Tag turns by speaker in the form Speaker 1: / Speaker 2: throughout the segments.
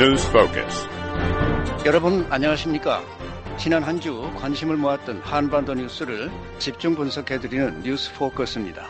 Speaker 1: News Focus.
Speaker 2: 여러분 안녕하십니까? 지난 한 주 관심을 모았던 한반도 뉴스를 집중 분석해드리는 뉴스 포커스입니다.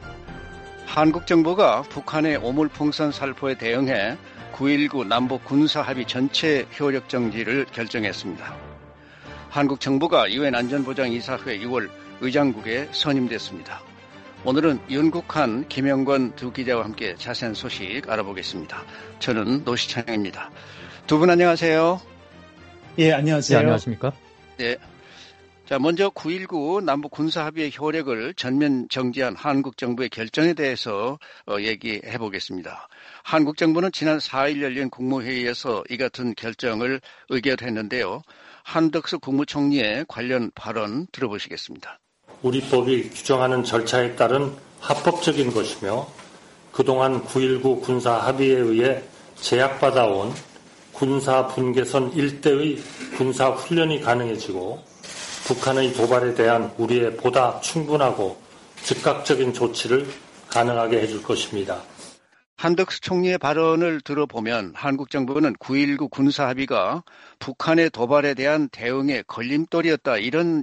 Speaker 2: 한국 정부가 북한의 오물풍선 살포에 대응해 9.19 남북 군사합의 전체 효력 정지를 결정했습니다. 한국 정부가 유엔 안전보장이사회 6월 의장국에 선임됐습니다. 오늘은 윤국한, 김영권 두 기자와 함께 자세한 소식 알아보겠습니다. 저는 노시창입니다. 두 분 안녕하세요.
Speaker 3: 예, 안녕하세요.
Speaker 4: 네, 안녕하십니까?
Speaker 2: 네. 자, 먼저 9.19 남북 군사합의의 효력을 전면 정지한 한국 정부의 결정에 대해서 얘기해 보겠습니다. 한국 정부는 지난 4일 열린 국무회의에서 이 같은 결정을 의결했는데요. 한덕수 국무총리의 관련 발언 들어보시겠습니다.
Speaker 5: 우리 법이 규정하는 절차에 따른 합법적인 것이며 그동안 9.19 군사합의에 의해 제약받아온 군사 분계선 일대의 군사 훈련이 가능해지고 북한의 도발에 대한 우리의 보다 충분하고 즉각적인 조치를 가능하게 해줄 것입니다.
Speaker 2: 한덕수 총리의 발언을 들어보면 한국 정부는 9.19 군사합의가 북한의 도발에 대한 대응의 걸림돌이었다 이런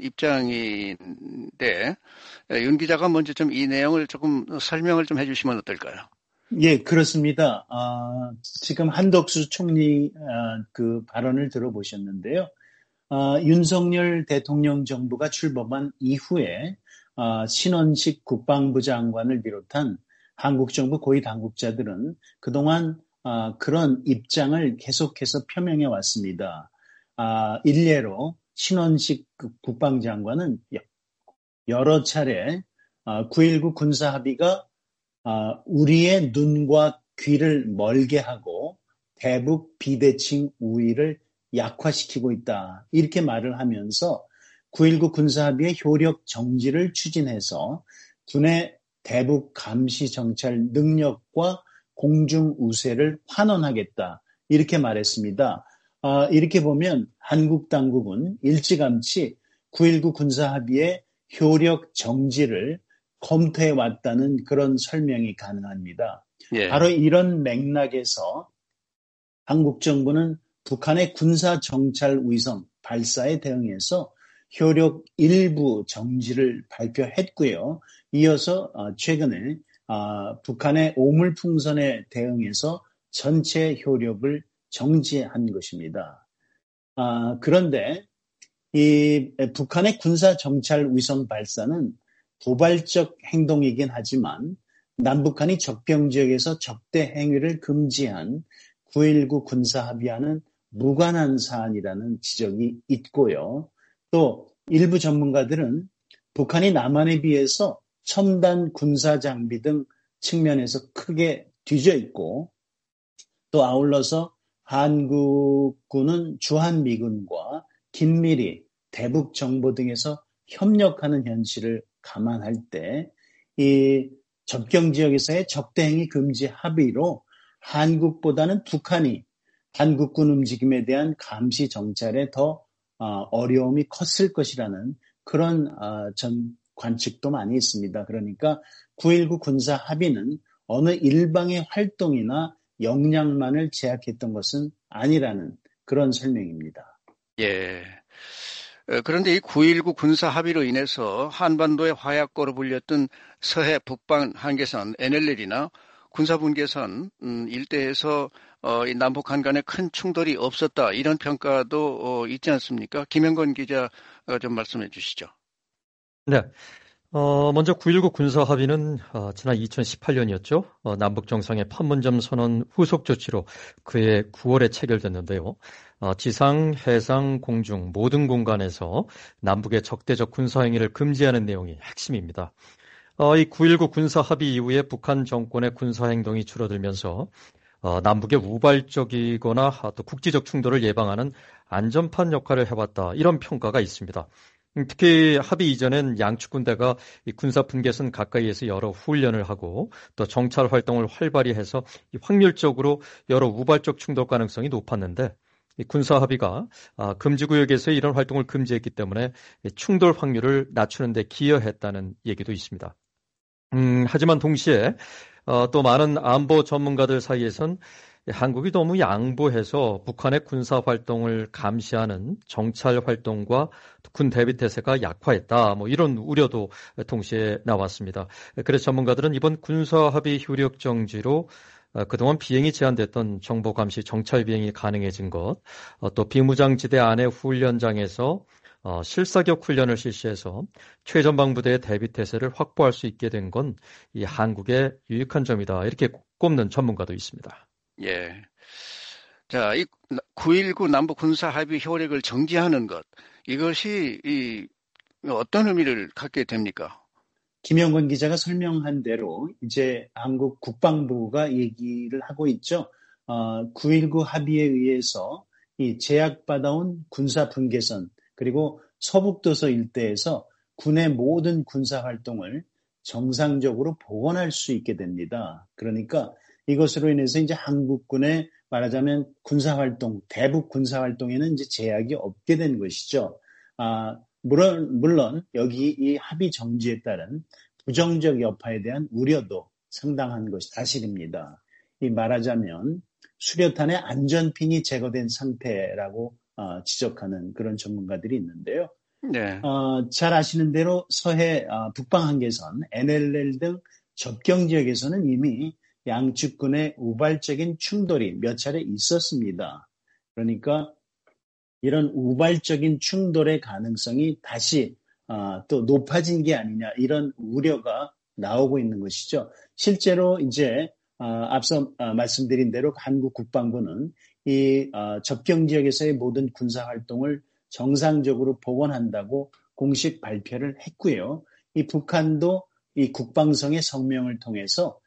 Speaker 2: 입장인데 윤 기자가 먼저 좀 이 내용을 조금 설명을 좀 해주시면 어떨까요?
Speaker 3: 예, 그렇습니다. 지금 한덕수 총리 그 발언을 들어보셨는데요. 윤석열 대통령 정부가 출범한 이후에 신원식 국방부 장관을 비롯한 한국 정부 고위 당국자들은 그동안 그런 입장을 계속해서 표명해 왔습니다. 일례로 신원식 국방장관은 여러 차례 9.19 군사합의가 우리의 눈과 귀를 멀게 하고 대북 비대칭 우위를 약화시키고 있다. 이렇게 말을 하면서 9.19 군사합의의 효력 정지를 추진해서 군의 대북 감시 정찰 능력과 공중 우세를 환원하겠다. 이렇게 말했습니다. 이렇게 보면 한국 당국은 일찌감치 9.19 군사합의의 효력 정지를 검토해 왔다는 그런 설명이 가능합니다. 예. 바로 이런 맥락에서 한국 정부는 북한의 군사 정찰 위성 발사에 대응해서 효력 일부 정지를 발표했고요. 이어서 최근에 북한의 오물풍선에 대응해서 전체 효력을 정지한 것입니다. 그런데 이 북한의 군사 정찰 위성 발사는 도발적 행동이긴 하지만 남북한이 적병 지역에서 적대 행위를 금지한 9.19 군사합의와는 무관한 사안이라는 지적이 있고요. 또 일부 전문가들은 북한이 남한에 비해서 첨단 군사 장비 등 측면에서 크게 뒤져 있고 또 아울러서 한국군은 주한미군과 긴밀히 대북 정보 등에서 협력하는 현실을 감안할 때 이 접경 지역에서의 적대 행위 금지 합의로 한국보다는 북한이 한국군 움직임에 대한 감시 정찰에 더 어려움이 컸을 것이라는 그런 관측도 많이 있습니다. 그러니까 9.19 군사 합의는 어느 일방의 활동이나 역량만을 제약했던 것은 아니라는 그런 설명입니다.
Speaker 2: 예. 그런데 이 9.19 군사 합의로 인해서 한반도의 화약고로 불렸던 서해 북방 한계선 NLL이나 군사분계선 일대에서 이 남북한 간에 큰 충돌이 없었다 이런 평가도 있지 않습니까? 김영권 기자 좀 말씀해 주시죠.
Speaker 4: 네. 먼저 9.19 군사합의는 지난 2018년이었죠. 남북 정상의 판문점 선언 후속 조치로 그해 9월에 체결됐는데요. 지상, 해상, 공중 모든 공간에서 남북의 적대적 군사행위를 금지하는 내용이 핵심입니다. 이 9.19 군사합의 이후에 북한 정권의 군사행동이 줄어들면서 남북의 우발적이거나 또 국지적 충돌을 예방하는 안전판 역할을 해왔다. 이런 평가가 있습니다. 특히 합의 이전엔 양측 군대가 이 군사 분계선 가까이에서 여러 훈련을 하고 또 정찰 활동을 활발히 해서 확률적으로 여러 우발적 충돌 가능성이 높았는데 이 군사 합의가 금지구역에서 이런 활동을 금지했기 때문에 충돌 확률을 낮추는 데 기여했다는 얘기도 있습니다. 하지만 동시에 또 많은 안보 전문가들 사이에선 한국이 너무 양보해서 북한의 군사 활동을 감시하는 정찰 활동과 군 대비 태세가 약화했다. 이런 우려도 동시에 나왔습니다. 그래서 전문가들은 이번 군사 합의 효력 정지로 그동안 비행이 제한됐던 정보 감시 정찰 비행이 가능해진 것, 또 비무장지대 안의 훈련장에서 실사격 훈련을 실시해서 최전방 부대의 대비 태세를 확보할 수 있게 된 건 이 한국의 유익한 점이다. 이렇게 꼽는 전문가도 있습니다.
Speaker 2: 예. 자, 이 9.19 남북 군사 합의 효력을 정지하는 것, 이것이 어떤 의미를 갖게 됩니까?
Speaker 3: 김영권 기자가 설명한 대로 이제 한국 국방부가 얘기를 하고 있죠. 9.19 합의에 의해서 이 제약받아온 군사 분계선 그리고 서북도서 일대에서 군의 모든 군사 활동을 정상적으로 복원할 수 있게 됩니다. 그러니까 이것으로 인해서 이제 한국군의 말하자면 군사 활동, 대북 군사 활동에는 이제 제약이 없게 된 것이죠. 물론 여기 이 합의 정지에 따른 부정적 여파에 대한 우려도 상당한 것이 사실입니다. 이 말하자면 수류탄의 안전핀이 제거된 상태라고 지적하는 그런 전문가들이 있는데요.
Speaker 2: 네.
Speaker 3: 잘 아시는 대로 서해 북방 한계선, NLL 등 접경 지역에서는 이미 양측군의 우발적인 충돌이 몇 차례 있었습니다. 그러니까 이런 우발적인 충돌의 가능성이 다시 또 높아진 게 아니냐 이런 우려가 나오고 있는 것이죠. 실제로 이제 앞서 말씀드린 대로 한국 국방부는 이 접경 지역에서의 모든 군사 활동을 정상적으로 복원한다고 공식 발표를 했고요. 이 북한도 이 국방성의 성명을 통해서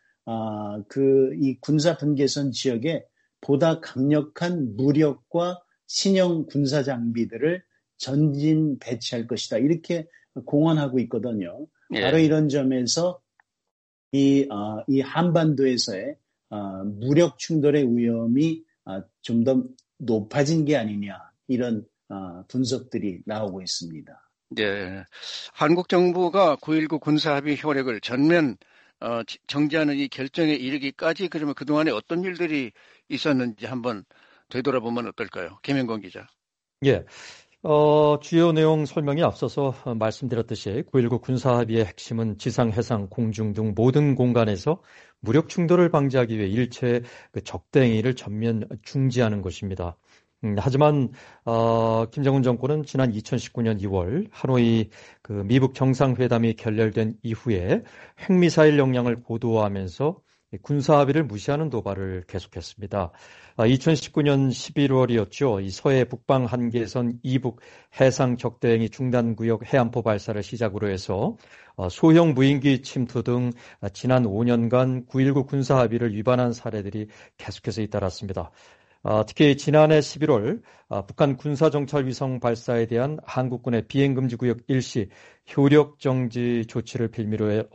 Speaker 3: 이 군사 분계선 지역에 보다 강력한 무력과 신형 군사 장비들을 전진 배치할 것이다. 이렇게 공언하고 있거든요.
Speaker 2: 예.
Speaker 3: 바로 이런 점에서 이 한반도에서의 무력 충돌의 위험이 좀 더 높아진 게 아니냐 이런 분석들이 나오고 있습니다.
Speaker 2: 네, 한국 정부가 9.19 군사합의 효력을 전면 정지하는 이 결정에 이르기까지 그러면 그동안에 어떤 일들이 있었는지 한번 되돌아보면 어떨까요? 김영권 기자.
Speaker 4: 예. 주요 내용 설명이 앞서서 말씀드렸듯이 9.19 군사합의의 핵심은 지상, 해상, 공중 등 모든 공간에서 무력 충돌을 방지하기 위해 일체의 적대행위를 전면 중지하는 것입니다. 하지만 김정은 정권은 지난 2019년 2월 하노이 미북 정상회담이 결렬된 이후에 핵미사일 역량을 고도화하면서 군사합의를 무시하는 도발을 계속했습니다. 2019년 11월이었죠. 이 서해 북방 한계선 이북 해상 적대행위 중단구역 해안포 발사를 시작으로 해서 소형 무인기 침투 등 지난 5년간 9.19 군사합의를 위반한 사례들이 계속해서 잇따랐습니다. 특히 지난해 11월 북한 군사정찰 위성 발사에 대한 한국군의 비행금지구역 일시 효력정지 조치를 빌미로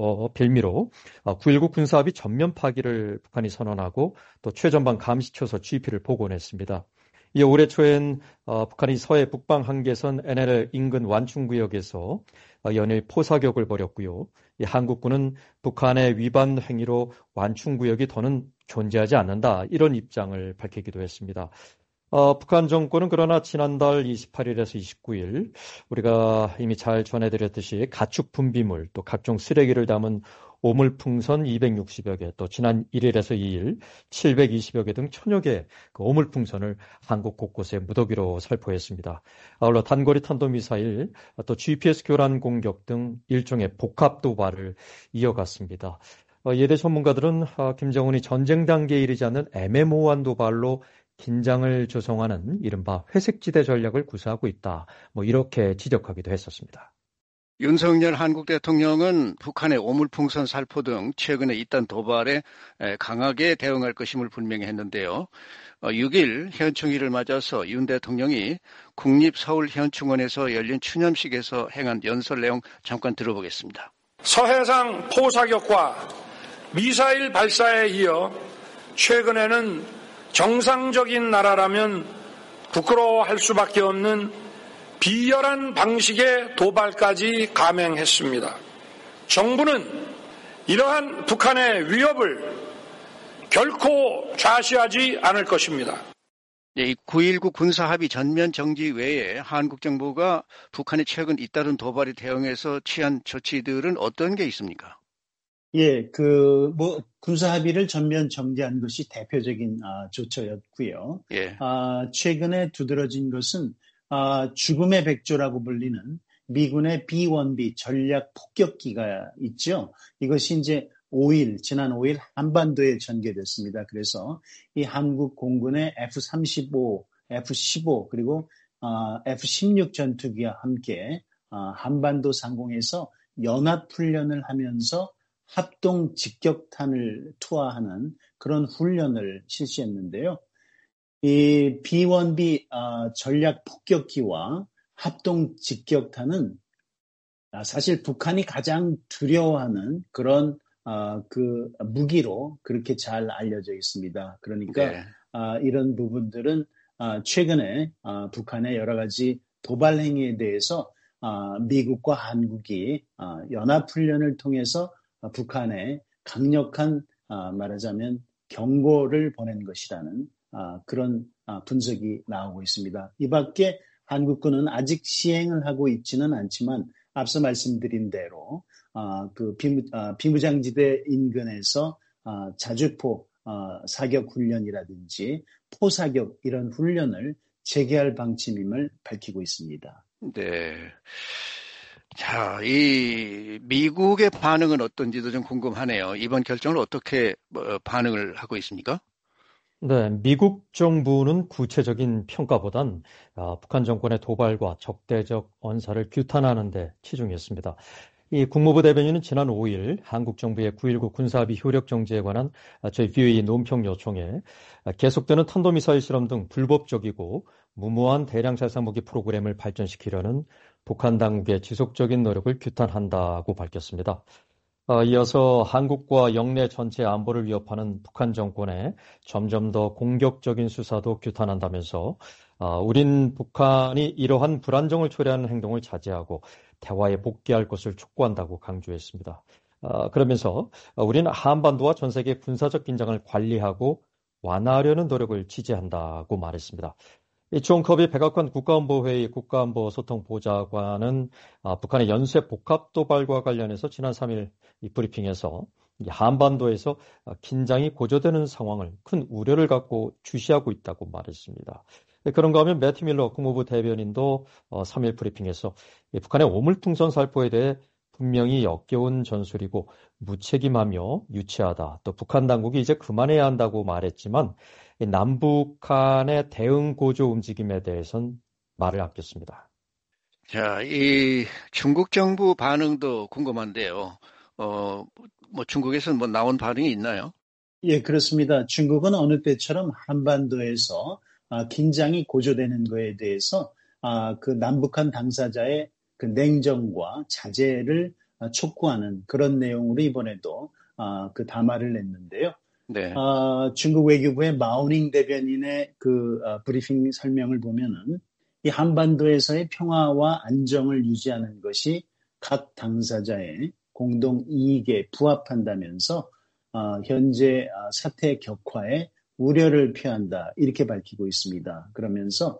Speaker 4: 9.19 군사합의 전면 파기를 북한이 선언하고 또 최전방 감시초소 GP를 복원했습니다. 이에 올해 초엔 북한이 서해 북방 한계선 NLL 인근 완충구역에서 연일 포사격을 벌였고요. 이 한국군은 북한의 위반 행위로 완충구역이 더는 존재하지 않는다. 이런 입장을 밝히기도 했습니다. 북한 정권은 그러나 지난달 28일에서 29일 우리가 이미 잘 전해드렸듯이 가축 분비물 또 각종 쓰레기를 담은 오물풍선 260여 개, 또 지난 1일에서 2일 720여 개 등 1000여 개 오물풍선을 한국 곳곳에 무더기로 살포했습니다. 아울러 단거리 탄도미사일, 또 GPS 교란 공격 등 일종의 복합 도발을 이어갔습니다. 예대 전문가들은 김정은이 전쟁 단계에 이르지 않는 애매모호한 도발로 긴장을 조성하는 이른바 회색지대 전략을 구사하고 있다. 이렇게 지적하기도 했었습니다.
Speaker 2: 윤석열 한국 대통령은 북한의 오물풍선 살포 등 최근에 잇따른 도발에 강하게 대응할 것임을 분명히 했는데요. 6일 현충일을 맞아서 윤 대통령이 국립서울현충원에서 열린 추념식에서 행한 연설 내용 잠깐 들어보겠습니다.
Speaker 1: 서해상 포사격과 미사일 발사에 이어 최근에는 정상적인 나라라면 부끄러워할 수밖에 없는 비열한 방식의 도발까지 감행했습니다. 정부는 이러한 북한의 위협을 결코 좌시하지 않을 것입니다.
Speaker 2: 네, 이 9.19 군사합의 전면 정지 외에 한국 정부가 북한이 최근 잇따른 도발에 대응해서 취한 조치들은 어떤 게 있습니까?
Speaker 3: 예, 군사 합의를 전면 정지한 것이 대표적인 조처였고요.
Speaker 2: 예.
Speaker 3: 최근에 두드러진 것은 죽음의 백조라고 불리는 미군의 B-1B 전략 폭격기가 있죠. 이것이 이제 지난 5일 한반도에 전개됐습니다. 그래서 이 한국 공군의 F-35, F-15 그리고 F-16 전투기와 함께 한반도 상공에서 연합훈련을 하면서 합동 직격탄을 투하하는 그런 훈련을 실시했는데요. 이 B-1B 전략 폭격기와 합동 직격탄은 사실 북한이 가장 두려워하는 그런 그 무기로 그렇게 잘 알려져 있습니다. 그러니까
Speaker 2: 네.
Speaker 3: 이런 부분들은 최근에 북한의 여러 가지 도발 행위에 대해서 미국과 한국이 연합훈련을 통해서 북한에 강력한 말하자면 경고를 보낸 것이라는 그런 분석이 나오고 있습니다. 이 밖에 한국군은 아직 시행을 하고 있지는 않지만 앞서 말씀드린 대로 그 비무장지대 인근에서 자주포 사격 훈련이라든지 포사격 이런 훈련을 재개할 방침임을 밝히고 있습니다.
Speaker 2: 네. 자, 이 미국의 반응은 어떤지도 좀 궁금하네요. 이번 결정을 어떻게 반응을 하고 있습니까?
Speaker 4: 네, 미국 정부는 구체적인 평가보단 북한 정권의 도발과 적대적 언사를 규탄하는 데 치중했습니다. 이 국무부 대변인은 지난 5일 한국 정부의 9.19 군사합의 효력 정지에 관한 저희 VOA 논평 요청에 계속되는 탄도미사일 실험 등 불법적이고 무모한 대량 살상무기 프로그램을 발전시키려는 북한 당국의 지속적인 노력을 규탄한다고 밝혔습니다. 이어서 한국과 영내 전체 안보를 위협하는 북한 정권의 점점 더 공격적인 수사도 규탄한다면서 우린 북한이 이러한 불안정을 초래하는 행동을 자제하고 대화에 복귀할 것을 촉구한다고 강조했습니다. 그러면서 우리는 한반도와 전 세계 군사적 긴장을 관리하고 완화하려는 노력을 지지한다고 말했습니다. 존 커비 백악관 국가안보회의 국가안보소통보좌관은 북한의 연쇄 복합 도발과 관련해서 지난 3일 이 브리핑에서 한반도에서 긴장이 고조되는 상황을 큰 우려를 갖고 주시하고 있다고 말했습니다. 그런가 하면 매튜 밀러 국무부 대변인도 3일 브리핑에서 북한의 오물풍선 살포에 대해 분명히 역겨운 전술이고 무책임하며 유치하다. 또 북한 당국이 이제 그만해야 한다고 말했지만 남북한의 대응 고조 움직임에 대해서는 말을 아꼈습니다.
Speaker 2: 자, 이 중국 정부 반응도 궁금한데요. 중국에서는 나온 반응이 있나요?
Speaker 3: 예, 그렇습니다. 중국은 어느 때처럼 한반도에서 긴장이 고조되는 것에 대해서 그 남북한 당사자의 그 냉정과 자제를 촉구하는 그런 내용으로 이번에도 그 담화를 냈는데요.
Speaker 2: 네.
Speaker 3: 중국 외교부의 마오닝 대변인의 그 브리핑 설명을 보면은 이 한반도에서의 평화와 안정을 유지하는 것이 각 당사자의 공동 이익에 부합한다면서 현재 사태 격화에 우려를 표한다 이렇게 밝히고 있습니다. 그러면서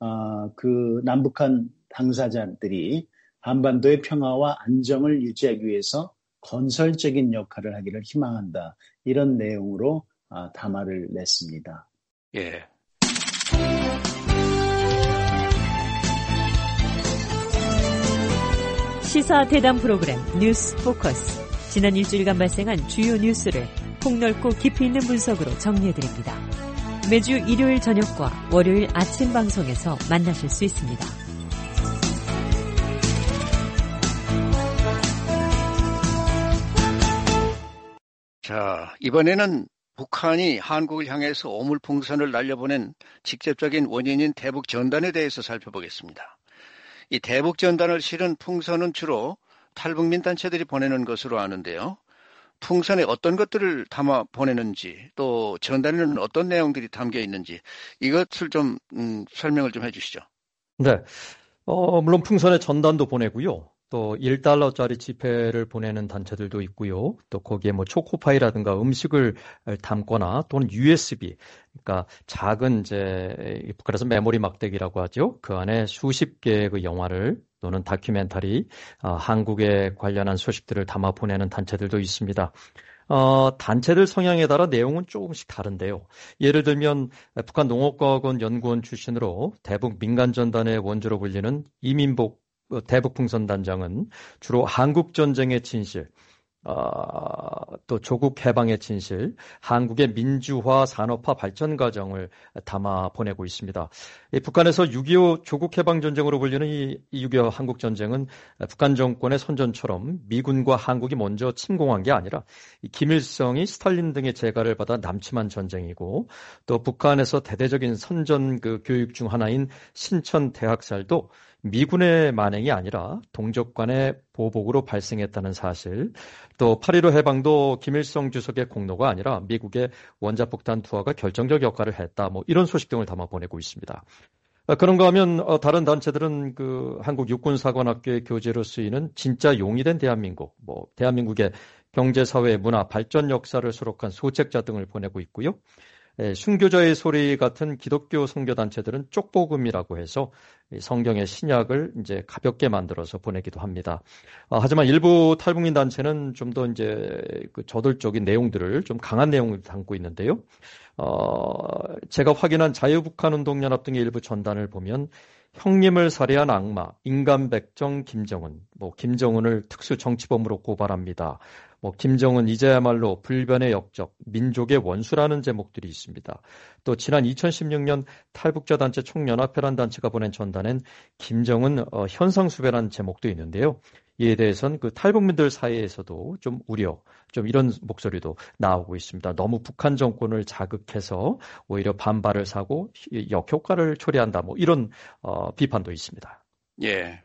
Speaker 3: 그 남북한 당사자들이 한반도의 평화와 안정을 유지하기 위해서 건설적인 역할을 하기를 희망한다. 이런 내용으로 담화를 냈습니다.
Speaker 2: 예.
Speaker 6: 시사 대담 프로그램 뉴스 포커스. 지난 일주일간 발생한 주요 뉴스를 폭넓고 깊이 있는 분석으로 정리해드립니다. 매주 일요일 저녁과 월요일 아침 방송에서 만나실 수 있습니다.
Speaker 2: 자, 이번에는 북한이 한국을 향해서 오물풍선을 날려보낸 직접적인 원인인 대북 전단에 대해서 살펴보겠습니다. 이 대북 전단을 실은 풍선은 주로 탈북민 단체들이 보내는 것으로 아는데요. 풍선에 어떤 것들을 담아 보내는지 또 전단에는 어떤 내용들이 담겨 있는지 이것을 좀 설명을 좀 해주시죠.
Speaker 4: 네, 물론 풍선에 전단도 보내고요. 또 $1짜리 지폐를 보내는 단체들도 있고요. 또 거기에 뭐 초코파이라든가 음식을 담거나 또는 USB, 그러니까 작은 이제 북한에서 메모리 막대기라고 하죠. 그 안에 수십 개의 그 영화를 또는 다큐멘터리, 한국에 관련한 소식들을 담아 보내는 단체들도 있습니다. 단체들 성향에 따라 내용은 조금씩 다른데요. 예를 들면 북한 농업과학원 연구원 출신으로 대북 민간전단의 원조로 불리는 이민복 대북풍선단장은 주로 한국전쟁의 진실, 또 조국 해방의 진실, 한국의 민주화 산업화 발전 과정을 담아 보내고 있습니다. 북한에서 6.25 조국 해방 전쟁으로 불리는 이 6.25 한국 전쟁은 북한 정권의 선전처럼 미군과 한국이 먼저 침공한 게 아니라 김일성이 스탈린 등의 재가를 받아 남침한 전쟁이고, 또 북한에서 대대적인 선전 그 교육 중 하나인 신천 대학살도 미군의 만행이 아니라 동족 간의 보복으로 발생했다는 사실, 또 8.15 해방도 김일성 주석의 공로가 아니라 미국의 원자폭탄 투하가 결정적 역할을 했다. 뭐 이런 소식 등을 담아 보내고 있습니다. 그런가 하면 다른 단체들은 그 한국 육군사관학교의 교재로 쓰이는 진짜 용이 된 대한민국, 뭐 대한민국의 경제, 사회, 문화, 발전 역사를 수록한 소책자 등을 보내고 있고요. 순교자의 소리 같은 기독교 선교단체들은 쪽복음이라고 해서 성경의 신약을 이제 가볍게 만들어서 보내기도 합니다. 하지만 일부 탈북민 단체는 좀 더 이제 그 저돌적인 내용들을 좀 강한 내용을 담고 있는데요. 제가 확인한 자유북한운동연합 등의 일부 전단을 보면 형님을 살해한 악마, 인간백정 김정은, 뭐 김정은을 특수정치범으로 고발합니다. 뭐 김정은 이제야말로 불변의 역적, 민족의 원수라는 제목들이 있습니다. 또 지난 2016년 탈북자 단체 총연합회란 단체가 보낸 전단엔 김정은 현상수배라는 제목도 있는데요. 이에 대해서는 그 탈북민들 사이에서도 좀 우려, 좀 이런 목소리도 나오고 있습니다. 너무 북한 정권을 자극해서 오히려 반발을 사고 역효과를 초래한다. 뭐 이런 비판도 있습니다.
Speaker 2: 예.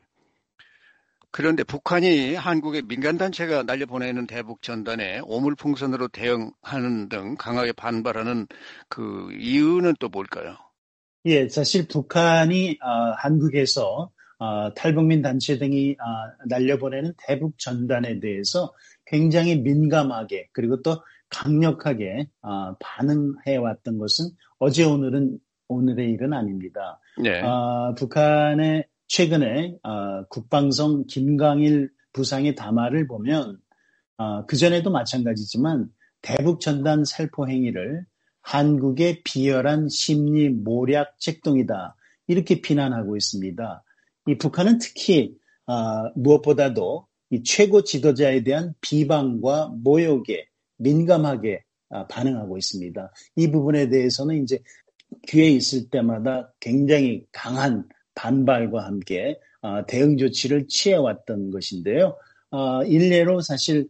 Speaker 2: 그런데 북한이 한국의 민간단체가 날려보내는 대북 전단에 오물풍선으로 대응하는 등 강하게 반발하는 그 이유는 또 뭘까요?
Speaker 3: 예, 사실 북한이 한국에서 탈북민 단체 등이 날려보내는 대북 전단에 대해서 굉장히 민감하게 그리고 또 강력하게 반응해왔던 것은 어제 오늘의 일은 아닙니다.
Speaker 2: 네.
Speaker 3: 북한의 최근에 국방성 김강일 부상의 담화를 보면 그전에도 마찬가지지만 대북 전단 살포 행위를 한국의 비열한 심리 모략 책동이다 이렇게 비난하고 있습니다. 이 북한은 특히 무엇보다도 이 최고 지도자에 대한 비방과 모욕에 민감하게 반응하고 있습니다. 이 부분에 대해서는 이제 기회 있을 때마다 굉장히 강한 반발과 함께 대응 조치를 취해왔던 것인데요. 일례로 사실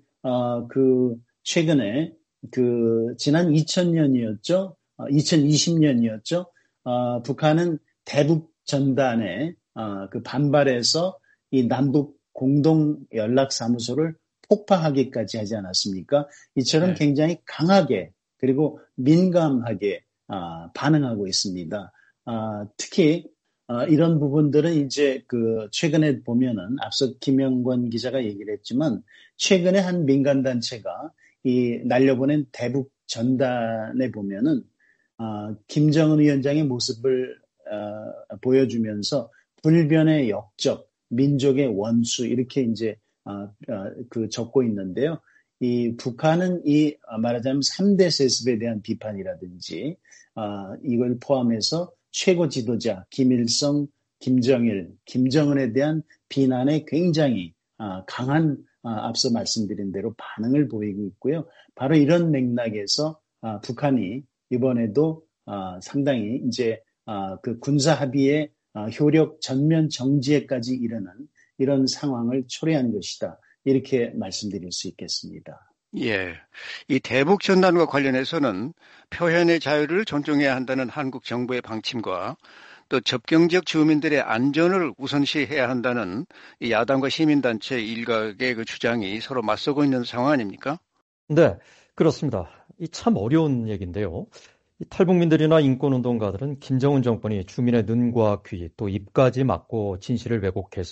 Speaker 3: 최근에 지난 2000년이었죠. 2020년이었죠. 북한은 대북 전단에 반발해서 이 남북 공동 연락사무소를 폭파하기까지 하지 않았습니까? 이처럼 굉장히 강하게 그리고 민감하게 반응하고 있습니다. 특히 이런 부분들은 이제 최근에 보면은 앞서 김영권 기자가 얘기를 했지만 최근에 한 민간단체가 이 날려보낸 대북 전단에 보면은 김정은 위원장의 모습을 보여주면서 불변의 역적, 민족의 원수 이렇게 이제 적고 있는데요. 이 북한은 말하자면 3대 세습에 대한 비판이라든지 이걸 포함해서 최고 지도자 김일성, 김정일, 김정은에 대한 비난에 굉장히 강한 앞서 말씀드린 대로 반응을 보이고 있고요. 바로 이런 맥락에서 북한이 이번에도 상당히 이제 그 군사 합의의 효력 전면 정지에까지 이르는 이런 상황을 초래한 것이다. 이렇게 말씀드릴 수 있겠습니다.
Speaker 2: 예. 이 대북 전단과 관련해서는 표현의 자유를 존중해야 한다는 한국 정부의 방침과 또 접경 지역 주민들의 안전을 우선시해야 한다는 이 야당과 시민단체 일각의 그 주장이 서로 맞서고 있는 상황 아닙니까?
Speaker 4: 네, 그렇습니다. 이 참 어려운 얘기인데요. 이 탈북민들이나 인권운동가들은 김정은 정권이 주민의 눈과 귀 또 입까지 막고 진실을 왜곡해서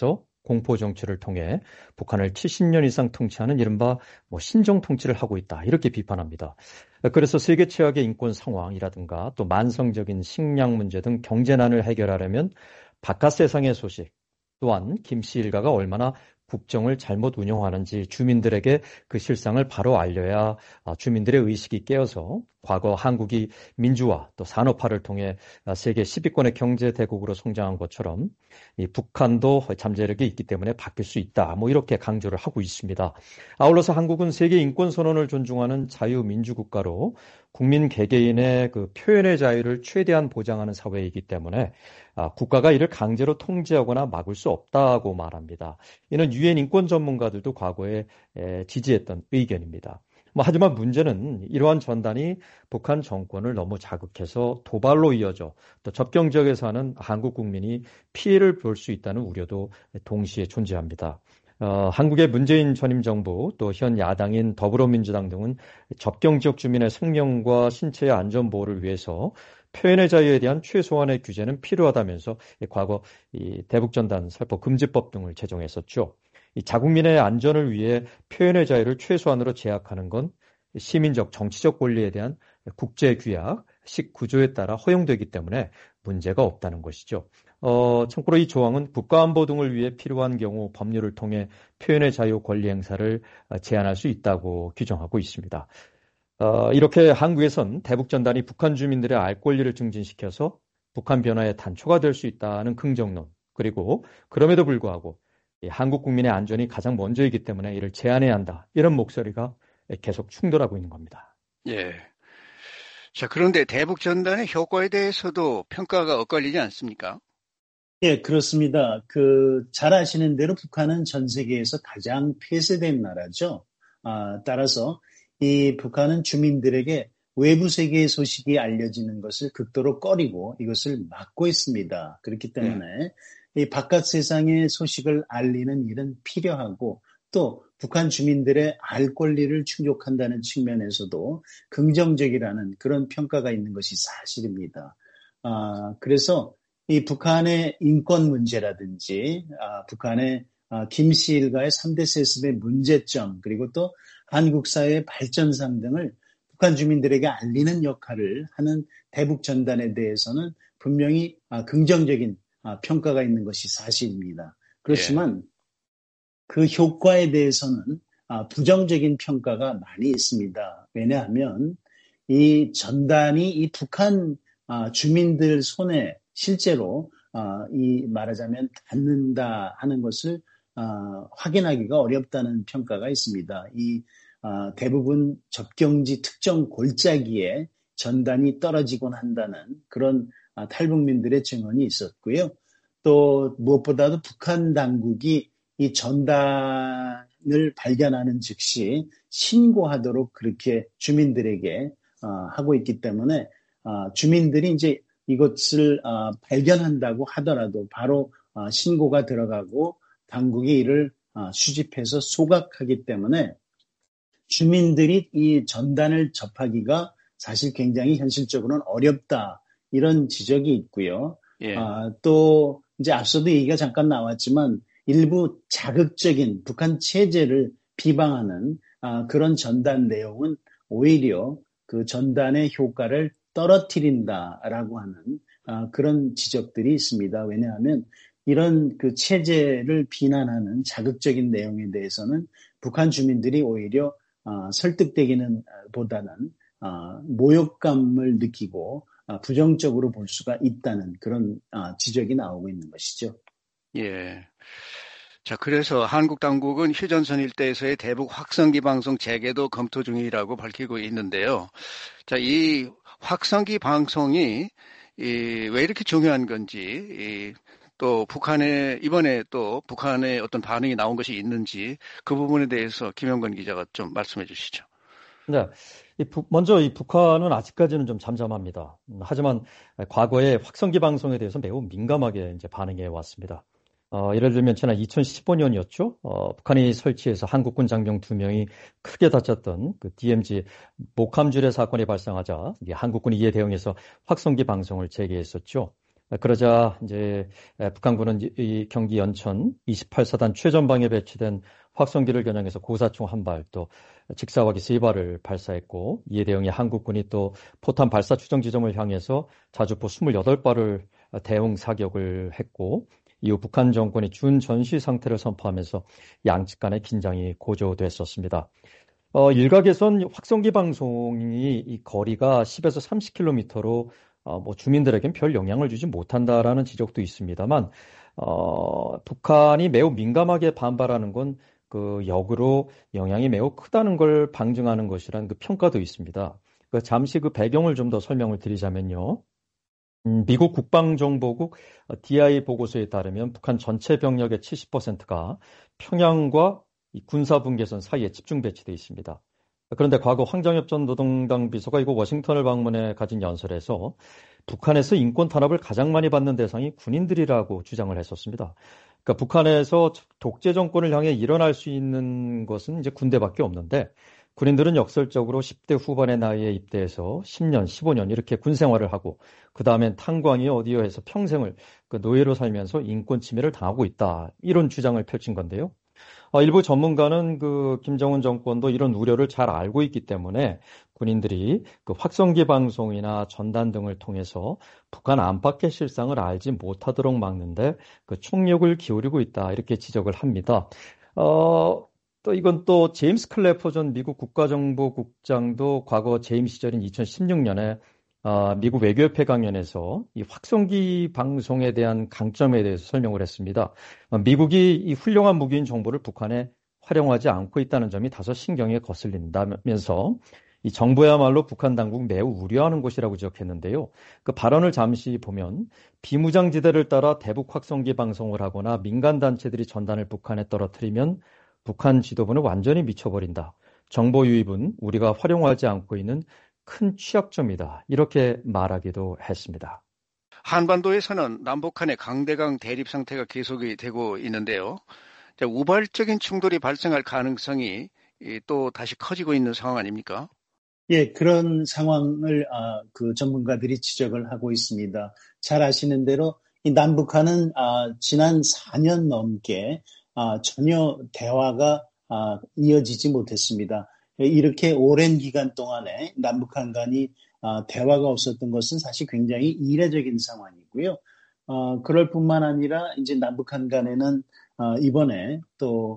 Speaker 4: 공포 정치를 통해 북한을 70년 이상 통치하는 이른바 신정 통치를 하고 있다. 이렇게 비판합니다. 그래서 세계 최악의 인권 상황이라든가 또 만성적인 식량 문제 등 경제난을 해결하려면 바깥 세상의 소식, 또한 김씨 일가가 얼마나 국정을 잘못 운영하는지 주민들에게 그 실상을 바로 알려야 주민들의 의식이 깨어서 과거 한국이 민주화 또 산업화를 통해 세계 10위권의 경제 대국으로 성장한 것처럼 이 북한도 잠재력이 있기 때문에 바뀔 수 있다. 이렇게 강조를 하고 있습니다. 아울러서 한국은 세계 인권 선언을 존중하는 자유민주국가로 국민 개개인의 그 표현의 자유를 최대한 보장하는 사회이기 때문에 국가가 이를 강제로 통제하거나 막을 수 없다고 말합니다. 이는 유엔 인권 전문가들도 과거에 지지했던 의견입니다. 하지만 문제는 이러한 전단이 북한 정권을 너무 자극해서 도발로 이어져 또 접경 지역에서 하는 한국 국민이 피해를 볼 수 있다는 우려도 동시에 존재합니다. 한국의 문재인 전임 정부 또 현 야당인 더불어민주당 등은 접경 지역 주민의 생명과 신체의 안전 보호를 위해서 표현의 자유에 대한 최소한의 규제는 필요하다면서 과거 이 대북전단 살포 금지법 등을 제정했었죠. 이 자국민의 안전을 위해 표현의 자유를 최소한으로 제약하는 건 시민적 정치적 권리에 대한 국제규약 19조에 따라 허용되기 때문에 문제가 없다는 것이죠. 참고로 이 조항은 국가안보 등을 위해 필요한 경우 법률을 통해 표현의 자유 권리 행사를 제한할 수 있다고 규정하고 있습니다. 이렇게 한국에선 대북전단이 북한 주민들의 알 권리를 증진시켜서 북한 변화의 단초가 될 수 있다는 긍정론, 그리고 그럼에도 불구하고 한국 국민의 안전이 가장 먼저이기 때문에 이를 제한해야 한다. 이런 목소리가 계속 충돌하고 있는 겁니다.
Speaker 2: 예. 자, 그런데 대북전단의 효과에 대해서도 평가가 엇갈리지 않습니까?
Speaker 3: 예, 그렇습니다. 잘 아시는 대로 북한은 전 세계에서 가장 폐쇄된 나라죠. 따라서 이 북한은 주민들에게 외부 세계의 소식이 알려지는 것을 극도로 꺼리고 이것을 막고 있습니다. 그렇기 때문에 이 바깥 세상의 소식을 알리는 일은 필요하고 또 북한 주민들의 알 권리를 충족한다는 측면에서도 긍정적이라는 그런 평가가 있는 것이 사실입니다. 그래서 이 북한의 인권 문제라든지 북한의 김씨 일가의 3대 세습의 문제점 그리고 또 한국 사회의 발전상 등을 북한 주민들에게 알리는 역할을 하는 대북전단에 대해서는 분명히 긍정적인 평가가 있는 것이 사실입니다. 그렇지만 그 효과에 대해서는 부정적인 평가가 많이 있습니다. 왜냐하면 이 전단이 이 북한 주민들 손에 실제로 이 말하자면 닿는다 하는 것을 확인하기가 어렵다는 평가가 있습니다. 이 대부분 접경지 특정 골짜기에 전단이 떨어지곤 한다는 그런 탈북민들의 증언이 있었고요. 또 무엇보다도 북한 당국이 이 전단을 발견하는 즉시 신고하도록 그렇게 주민들에게 하고 있기 때문에 주민들이 이제 이것을 발견한다고 하더라도 바로 신고가 들어가고 당국이 이를 수집해서 소각하기 때문에 주민들이 이 전단을 접하기가 사실 굉장히 현실적으로는 어렵다. 이런 지적이 있고요. 또 이제 앞서도 얘기가 잠깐 나왔지만 일부 자극적인 북한 체제를 비방하는 그런 전단 내용은 오히려 그 전단의 효과를 떨어뜨린다라고 하는 그런 지적들이 있습니다. 왜냐하면 이런 그 체제를 비난하는 자극적인 내용에 대해서는 북한 주민들이 오히려 설득되기는 보다는 모욕감을 느끼고 부정적으로 볼 수가 있다는 그런 지적이 나오고 있는 것이죠.
Speaker 2: 예. 자, 그래서 한국 당국은 휴전선 일대에서의 대북 확성기 방송 재개도 검토 중이라고 밝히고 있는데요. 자, 이 확성기 방송이 왜 이렇게 중요한 건지, 또 이번에 또 북한의 어떤 반응이 나온 것이 있는지 그 부분에 대해서 김영건 기자가 좀 말씀해 주시죠.
Speaker 4: 네. 먼저 이 북한은 아직까지는 좀 잠잠합니다. 하지만 과거에 확성기 방송에 대해서 매우 민감하게 이제 반응해 왔습니다. 예를 들면 지난 2015년이었죠. 북한이 설치해서 한국군 장병 2명이 크게 다쳤던 그 DMZ 목함주례 사건이 발생하자 한국군이 이에 대응해서 확성기 방송을 재개했었죠. 그러자 이제 북한군은 이 경기 연천 28사단 최전방에 배치된 확성기를 겨냥해서 고사총 한 발, 또 직사화기 3발을 발사했고, 이에 대응해 한국군이 또 포탄 발사 추정 지점을 향해서 자주포 28발을 대응 사격을 했고, 이후 북한 정권이 준전시 상태를 선포하면서 양측 간의 긴장이 고조됐었습니다. 일각에선 확성기 방송이 이 거리가 10에서 30km로 주민들에겐 별 영향을 주지 못한다라는 지적도 있습니다만, 북한이 매우 민감하게 반발하는 건 그 역으로 영향이 매우 크다는 걸 방증하는 것이라는 그 평가도 있습니다. 잠시 그 배경을 좀 더 설명을 드리자면요. 미국 국방정보국 DI 보고서에 따르면 북한 전체 병력의 70%가 평양과 이 군사분계선 사이에 집중 배치되어 있습니다. 그런데 과거 황정엽 전 노동당 비서가 이곳 워싱턴을 방문해 가진 연설에서 북한에서 인권 탄압을 가장 많이 받는 대상이 군인들이라고 주장을 했었습니다. 그러니까 북한에서 독재 정권을 향해 일어날 수 있는 것은 이제 군대밖에 없는데, 군인들은 역설적으로 10대 후반의 나이에 입대해서 10년, 15년 이렇게 군 생활을 하고, 그 다음엔 탄광이 어디여에서 평생을 그 노예로 살면서 인권 침해를 당하고 있다, 이런 주장을 펼친 건데요. 일부 전문가는 그 김정은 정권도 이런 우려를 잘 알고 있기 때문에 군인들이 그 확성기 방송이나 전단 등을 통해서 북한 안팎의 실상을 알지 못하도록 막는데 그 총력을 기울이고 있다, 이렇게 지적을 합니다. 또 이건 또 제임스 클래퍼 전 미국 국가정보국장도 과거 재임 시절인 2016년에 미국 외교협회 강연에서 이 확성기 방송에 대한 강점에 대해서 설명을 했습니다. 미국이 이 훌륭한 무기인 정보를 북한에 활용하지 않고 있다는 점이 다소 신경에 거슬린다면서 이 정부야말로 북한 당국 매우 우려하는 곳이라고 지적했는데요. 그 발언을 잠시 보면 비무장지대를 따라 대북 확성기 방송을 하거나 민간단체들이 전단을 북한에 떨어뜨리면 북한 지도부는 완전히 미쳐버린다. 정보 유입은 우리가 활용하지 않고 있는 큰 취약점이다, 이렇게 말하기도 했습니다.
Speaker 2: 한반도에서는 남북한의 강대강 대립 상태가 계속이 되고 있는데요. 우발적인 충돌이 발생할 가능성이 또 다시 커지고 있는 상황 아닙니까?
Speaker 3: 예, 그런 상황을 그 전문가들이 지적을 하고 있습니다. 잘 아시는 대로 이 남북한은 지난 4년 넘게 전혀 대화가 이어지지 못했습니다. 이렇게 오랜 기간 동안에 남북한 간이 대화가 없었던 것은 사실 굉장히 이례적인 상황이고요. 그럴 뿐만 아니라 이제 남북한 간에는 이번에 또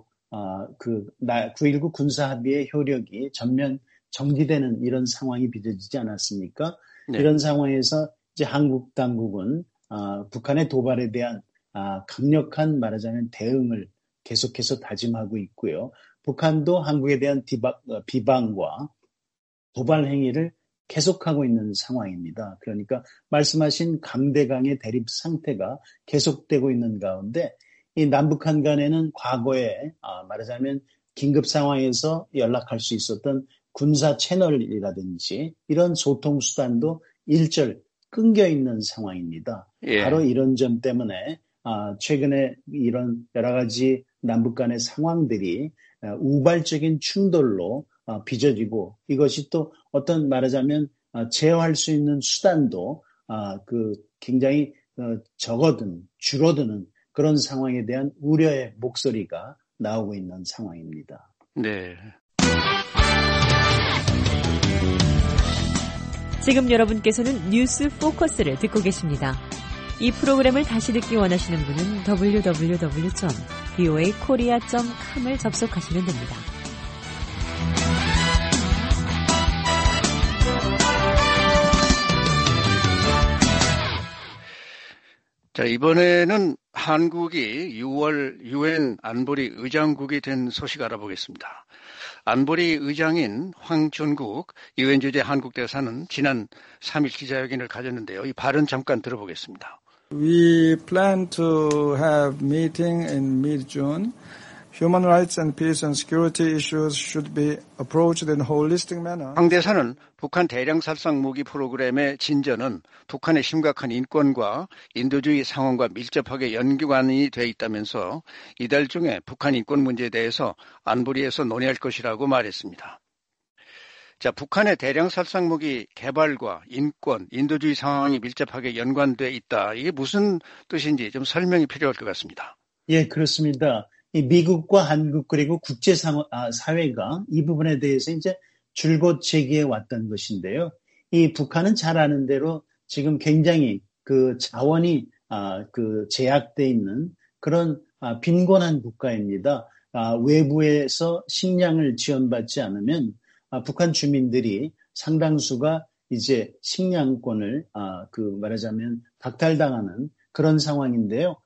Speaker 3: 9.19 군사합의의 효력이 전면 정지되는 이런 상황이 빚어지지 않았습니까? 네. 이런 상황에서 이제 한국 당국은 북한의 도발에 대한 강력한 말하자면 대응을 계속해서 다짐하고 있고요. 북한도 한국에 대한 비방과 도발 행위를 계속하고 있는 상황입니다. 그러니까 말씀하신 강대강의 대립 상태가 계속되고 있는 가운데 이 남북한 간에는 과거에 말하자면 긴급 상황에서 연락할 수 있었던 군사 채널이라든지 이런 소통 수단도 일절 끊겨 있는 상황입니다. 예. 바로 이런 점 때문에 최근에 이런 여러 가지 남북 간의 상황들이 우발적인 충돌로 빚어지고, 이것이 또 어떤 말하자면 제어할 수 있는 수단도 굉장히 줄어드는 그런 상황에 대한 우려의 목소리가 나오고 있는 상황입니다.
Speaker 2: 네.
Speaker 6: 지금 여러분께서는 뉴스 포커스를 듣고 계십니다. 이 프로그램을 다시 듣기 원하시는 분은 www.voakorea.com을 접속하시면 됩니다.
Speaker 2: 자, 이번에는 한국이 6월 UN 안보리 의장국이 된 소식 알아보겠습니다. 안보리 의장인 황준국 UN 주재 한국 대사는 지난 3일 기자회견을 가졌는데요. 이 발언 잠깐 들어보겠습니다.
Speaker 7: We plan to have meeting in mid-June. Human rights and peace and security issues should be approached in a holistic manner.
Speaker 2: 황 대사는 북한 대량 살상 무기 프로그램의 진전은 북한의 심각한 인권과 인도주의 상황과 밀접하게 연관이 돼 있다면서 이달 중에 북한 인권 문제에 대해서 안보리에서 논의할 것이라고 말했습니다. 자, 북한의 대량 살상무기 개발과 인권, 인도주의 상황이 밀접하게 연관돼 있다. 이게 무슨 뜻인지 좀 설명이 필요할 것 같습니다.
Speaker 3: 예, 그렇습니다. 이 미국과 한국 그리고 국제사회가 이 부분에 대해서 이제 줄곧 제기해 왔던 것인데요. 이 북한은 잘 아는 대로 지금 굉장히 그 자원이 제약돼 있는 그런 빈곤한 국가입니다. 외부에서 식량을 지원받지 않으면 북한 주민들이 상당수가 이제 식량권을 말하자면 박탈당하는 그런 상황인데요.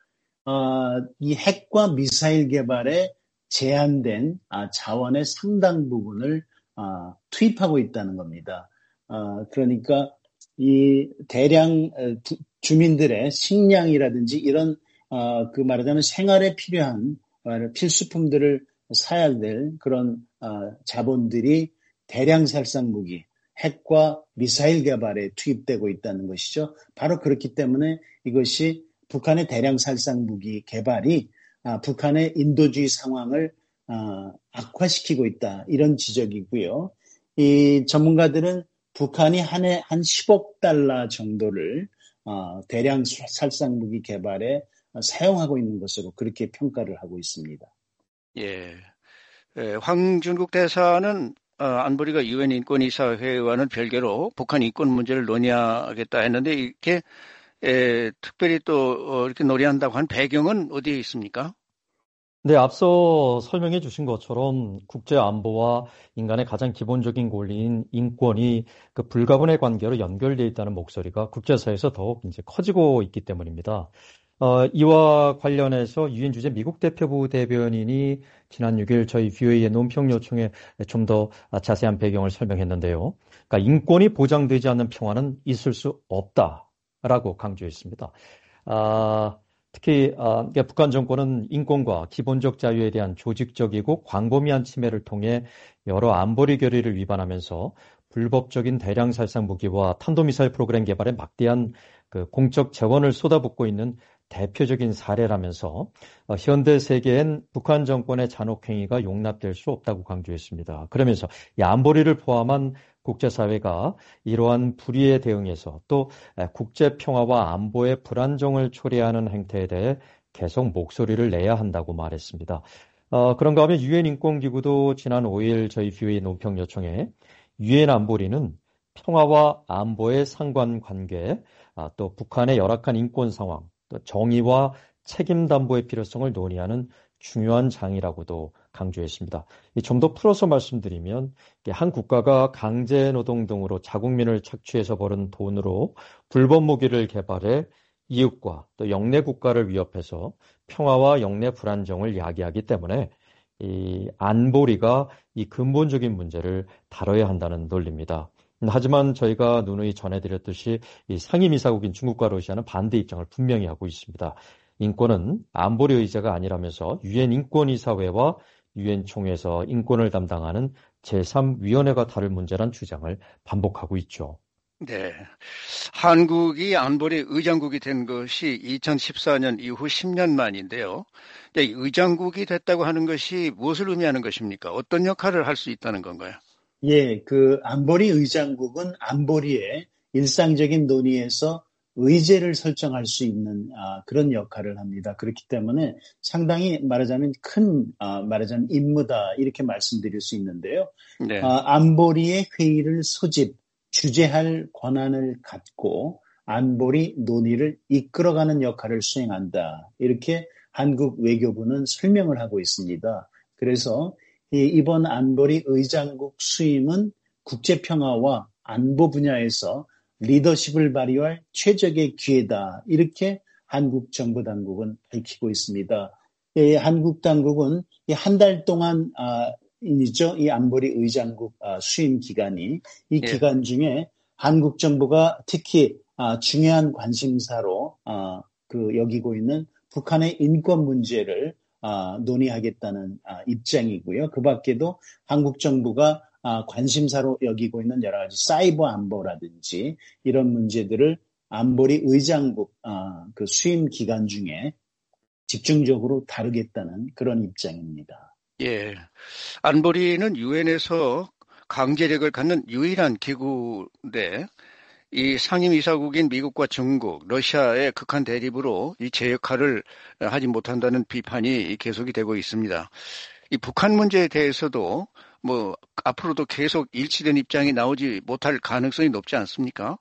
Speaker 3: 이 핵과 미사일 개발에 제한된 자원의 상당 부분을 투입하고 있다는 겁니다. 그러니까 이 대량 주민들의 식량이라든지 이런 말하자면 생활에 필요한 필수품들을 사야 될 그런 자본들이 대량 살상 무기, 핵과 미사일 개발에 투입되고 있다는 것이죠. 바로 그렇기 때문에 이것이 북한의 대량 살상 무기 개발이 북한의 인도주의 상황을 악화시키고 있다. 이런 지적이고요. 이 전문가들은 북한이 한 해 한 10억 달러 정도를 대량 살상 무기 개발에 사용하고 있는 것으로 그렇게 평가를 하고 있습니다.
Speaker 2: 예. 황준국 대사는 안보리가 유엔 인권이사회와는 별개로 북한 인권 문제를 논의하겠다 했는데 이렇게 특별히 또 이렇게 논의한다고 한 배경은 어디에 있습니까?
Speaker 4: 네, 앞서 설명해 주신 것처럼 국제 안보와 인간의 가장 기본적인 권리인 인권이 그 불가분의 관계로 연결되어 있다는 목소리가 국제사회에서 더욱 이제 커지고 있기 때문입니다. 이와 관련해서 유엔 주재 미국 대표부 대변인이 지난 6일 저희 VOA의 논평 요청에 좀 더 자세한 배경을 설명했는데요. 그러니까 인권이 보장되지 않는 평화는 있을 수 없다라고 강조했습니다. 특히 북한 정권은 인권과 기본적 자유에 대한 조직적이고 광범위한 침해를 통해 여러 안보리 결의를 위반하면서 불법적인 대량 살상 무기와 탄도미사일 프로그램 개발에 막대한 그 공적 재원을 쏟아붓고 있는 대표적인 사례라면서 현대 세계엔 북한 정권의 잔혹행위가 용납될 수 없다고 강조했습니다. 그러면서 이 안보리를 포함한 국제사회가 이러한 불의에 대응해서 또 국제평화와 안보의 불안정을 초래하는 행태에 대해 계속 목소리를 내야 한다고 말했습니다. 그런가 하면 유엔 인권기구도 지난 5일 저희 VOA 논평 요청에 유엔 안보리는 평화와 안보의 상관관계, 또 북한의 열악한 인권 상황, 또 정의와 책임 담보의 필요성을 논의하는 중요한 장이라고도 강조했습니다. 좀 더 풀어서 말씀드리면 한 국가가 강제 노동 등으로 자국민을 착취해서 벌은 돈으로 불법 무기를 개발해 이웃과 또 영내 국가를 위협해서 평화와 영내 불안정을 야기하기 때문에 이 안보리가 이 근본적인 문제를 다뤄야 한다는 논리입니다. 하지만 저희가 누누이 전해드렸듯이 이 상임이사국인 중국과 러시아는 반대 입장을 분명히 하고 있습니다. 인권은 안보리 의제가 아니라면서 유엔 인권이사회와 유엔 총회에서 인권을 담당하는 제3위원회가 다룰 문제란 주장을 반복하고 있죠.
Speaker 2: 네, 한국이 안보리 의장국이 된 것이 2014년 이후 10년 만인데요. 의장국이 됐다고 하는 것이 무엇을 의미하는 것입니까? 어떤 역할을 할 수 있다는 건가요?
Speaker 3: 예, 그 안보리 의장국은 안보리의 일상적인 논의에서 의제를 설정할 수 있는 그런 역할을 합니다. 그렇기 때문에 상당히 말하자면 큰 말하자면 임무다 이렇게 말씀드릴 수 있는데요.
Speaker 2: 네.
Speaker 3: 안보리의 회의를 소집, 주재할 권한을 갖고 안보리 논의를 이끌어가는 역할을 수행한다. 이렇게 한국 외교부는 설명을 하고 있습니다. 그래서 이번 안보리 의장국 수임은 국제평화와 안보 분야에서 리더십을 발휘할 최적의 기회다. 이렇게 한국 정부 당국은 밝히고 있습니다. 한국 당국은 한 달 동안 이죠. 이 안보리 의장국 수임 기간이 이 기간 중에 한국 정부가 특히 중요한 관심사로 여기고 있는 북한의 인권 문제를 논의하겠다는 입장이고요. 그 밖에도 한국 정부가 관심사로 여기고 있는 여러 가지 사이버 안보라든지 이런 문제들을 안보리 의장국 그 수임 기간 중에 집중적으로 다루겠다는 그런 입장입니다.
Speaker 2: 예, 안보리는 유엔에서 강제력을 갖는 유일한 기구인데 이 상임이사국인 미국과 중국, 러시아의 극한 대립으로 이 제 역할을 하지 못한다는 비판이 계속이 되고 있습니다. 이 북한 문제에 대해서도 뭐 앞으로도 계속 일치된 입장이 나오지 못할 가능성이 높지 않습니까?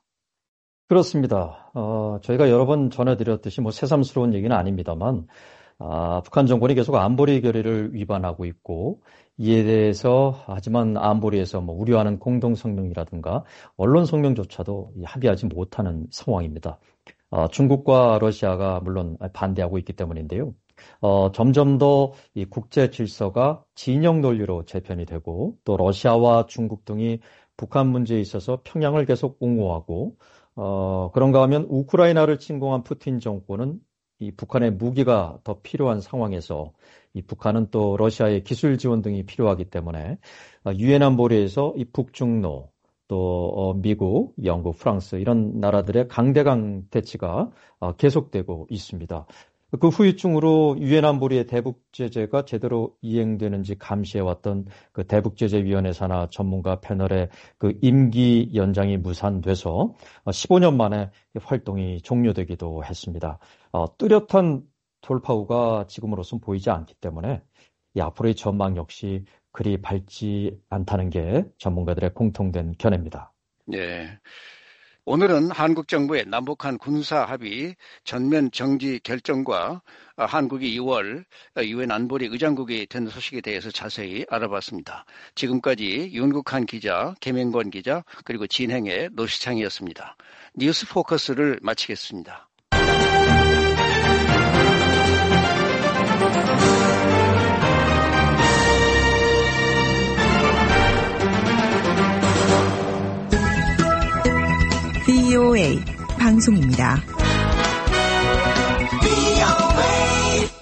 Speaker 4: 그렇습니다. 저희가 여러 번 전해드렸듯이 뭐 새삼스러운 얘기는 아닙니다만 북한 정권이 계속 안보리 결의를 위반하고 있고 이에 대해서 하지만 안보리에서 뭐 우려하는 공동 성명이라든가 언론 성명조차도 합의하지 못하는 상황입니다. 중국과 러시아가 물론 반대하고 있기 때문인데요. 점점 더 이 국제 질서가 진영 논리로 재편이 되고 또 러시아와 중국 등이 북한 문제에 있어서 평양을 계속 옹호하고 그런가 하면 우크라이나를 침공한 푸틴 정권은 이 북한의 무기가 더 필요한 상황에서 이 북한은 또 러시아의 기술 지원 등이 필요하기 때문에 유엔 안보리에서 이 북중로 또 미국, 영국, 프랑스 이런 나라들의 강대강 대치가 계속되고 있습니다. 그 후유증으로 유엔 안보리의 대북 제재가 제대로 이행되는지 감시해왔던 그 대북 제재위원회 산하 전문가 패널의 그 임기 연장이 무산돼서 15년 만에 활동이 종료되기도 했습니다. 뚜렷한 돌파구가 지금으로선 보이지 않기 때문에 이 앞으로의 전망 역시 그리 밝지 않다는 게 전문가들의 공통된 견해입니다.
Speaker 2: 네. 오늘은 한국 정부의 남북한 군사 합의 전면 정지 결정과 한국이 2월 유엔 안보리 의장국이 된 소식에 대해서 자세히 알아봤습니다. 지금까지 윤국한 기자, 김행권 기자, 그리고 진행의 노시창이었습니다. 뉴스 포커스를 마치겠습니다.
Speaker 8: VOA 방송입니다.